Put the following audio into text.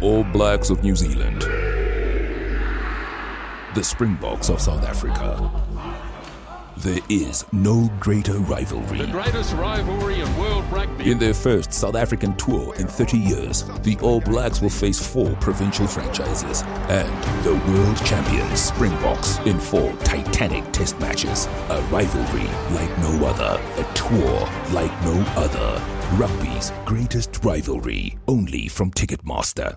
All Blacks of New Zealand, the Springboks of South Africa. There is no greater rivalry. The greatest rivalry in world rugby. In their first South African tour in 30 years, the All Blacks will face 4 provincial franchises and the world champions Springboks in 4 titanic test matches. A rivalry like no other. A tour like no other. Rugby's greatest rivalry, only from Ticketmaster.